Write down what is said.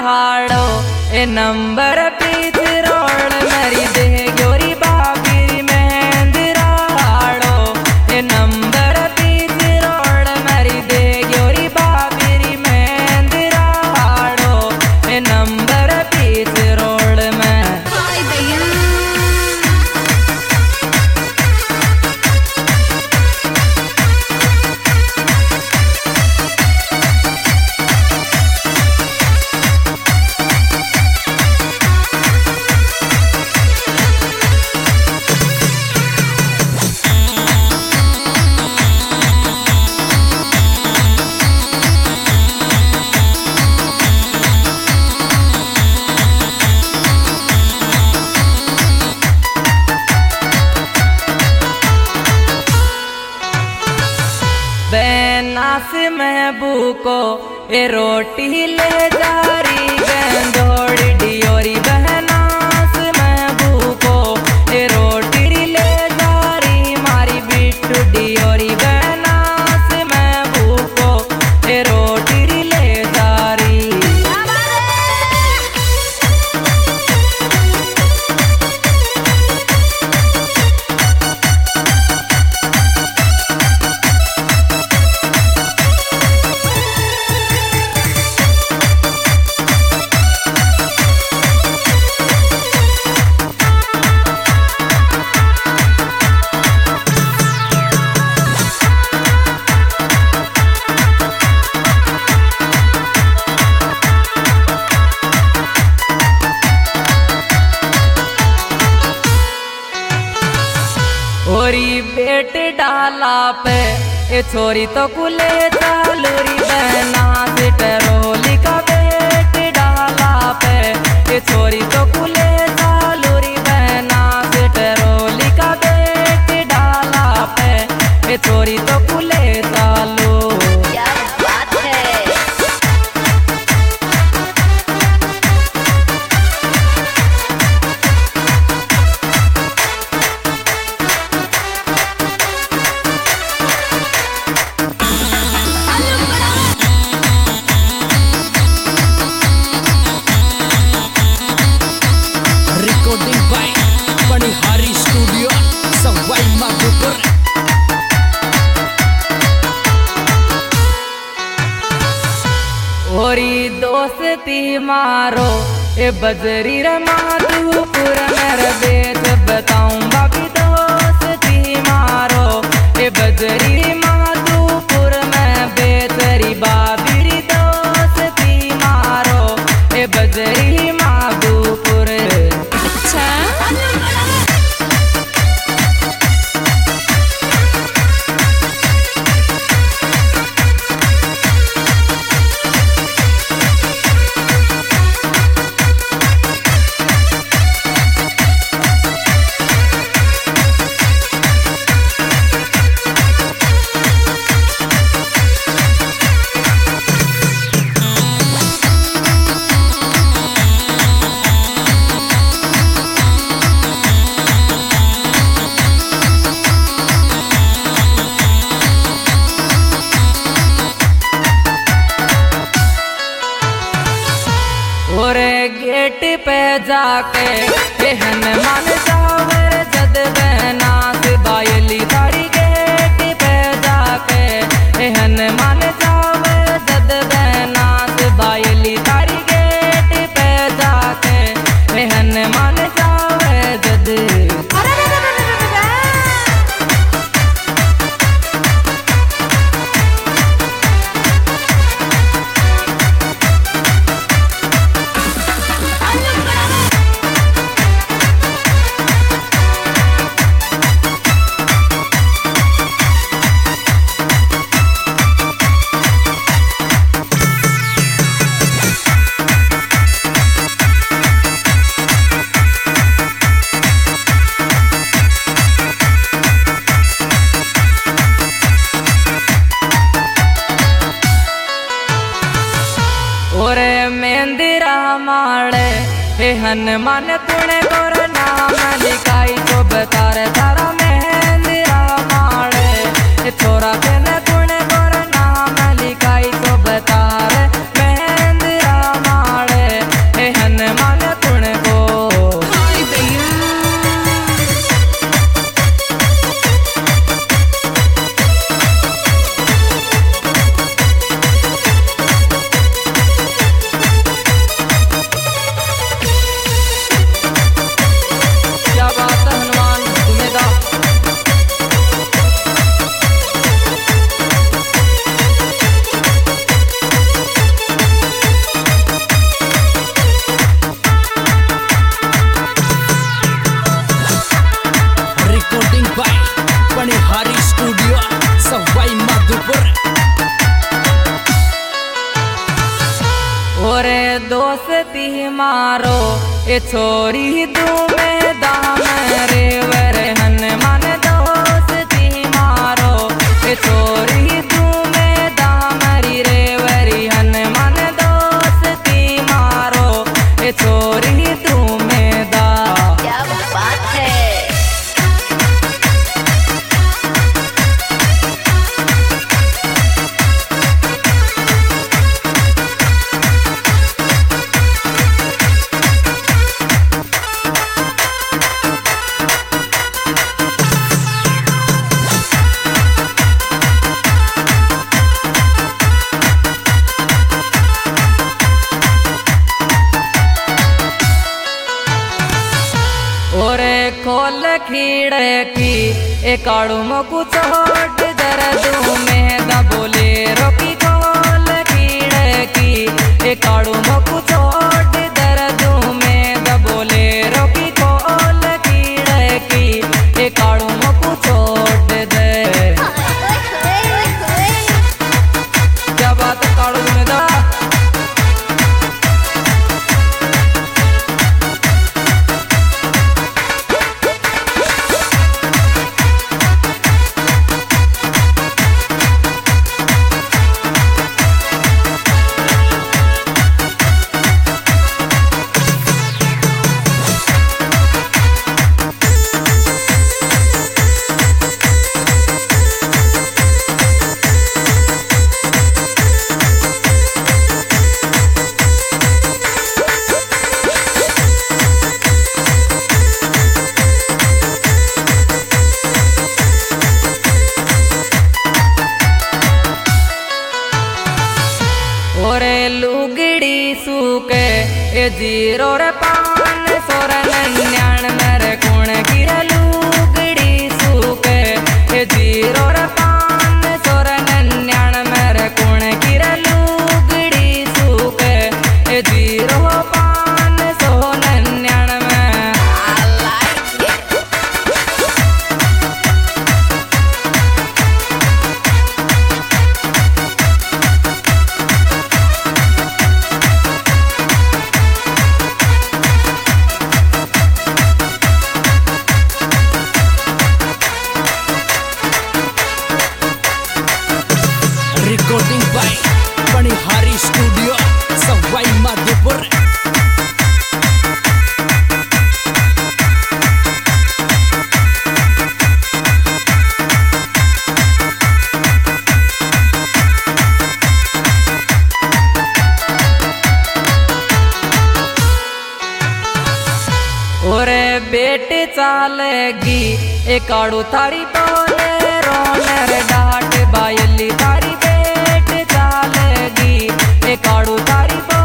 हाड़ो ए number पीछ road मेरी दे गोरी बाबी मेहंदरा हाड़ो ए नंबर पीछ रोड मेरी दे गोरी बाबी मेहंदरा हाड़ो ए नंबर पीछ रोड में बेनास महबू को ए रोटी ले जा रही गेंदोड़ी डियोरी बहनास महबू को ए रोटी ले जा रही मारी बिट्टू डियोरी बहनास महबू को ए रोटी ले जा रही ओरी बेट डाला पे ए छोरी तो कुले चालूरी बहना से टरोली का बेट डाला पे ए छोरी तो कुले चालूरी बहना से टरोली का बेट डाला पे ए छोरी तो कुले चालू क्या बात है। Recording by Panihari Studio, Sawai Madhupur. ओरी दोस्ती मारो ए बजरी रे माधुपुर मेरे बेच बताऊं बाकी दोस्ती मारो ए बजरी माधुपुर में बेचरी बाबी दोस्ती मारो ए बजरी माधुपुर अच्छा ओरे गेट पे जाके एहन मन जावर जद बहना से बायली तारी गेट पे जाके एहन मन जावर जद बहना से बायली तारी गेट पे जाके एहन मन जावर जद ओरे मेहंदीरा माड़े एहन मन कुणे गोर नाम लिखाई तो बतार तारा मेहंदीरा माड़े छोरा तेने कुणे गोर नाम लिखाई तो बतार मेहंदीरा माड़े दोस्ती मारो ए छोरी तू में दाम रे वर हनुमान दोस्ती मारो ए छोरी तू में दाम रे वरी हनुमान दोस्ती मारो ए छोरी तू में दा। क्या बात है। ओरे खोल खिड़की ए काड़ू मकु चोट दर्द में दबोले रोकी खोल खिड़की ए काड़ू मकु चोट दर्द में दबोले रोकी खोल खिड़की ए काड़ू मकु चोट दे। क्या बात है काड़ू में दा। ओरे लुगड़ी सूके ए जीरो रे 599 रे कुण गिर लुगड़ी सूके ए जीरो रे 599 रे कुण गिर लुगड़ी सूके ए zero 599। Recording by Panihari Studio, Sawai Madhopur. ओरे बेटे चालेगी ए काड़ू थारी बोले रोनर डाट बायली थारी बेटे चालेगी ए काड़ू थारी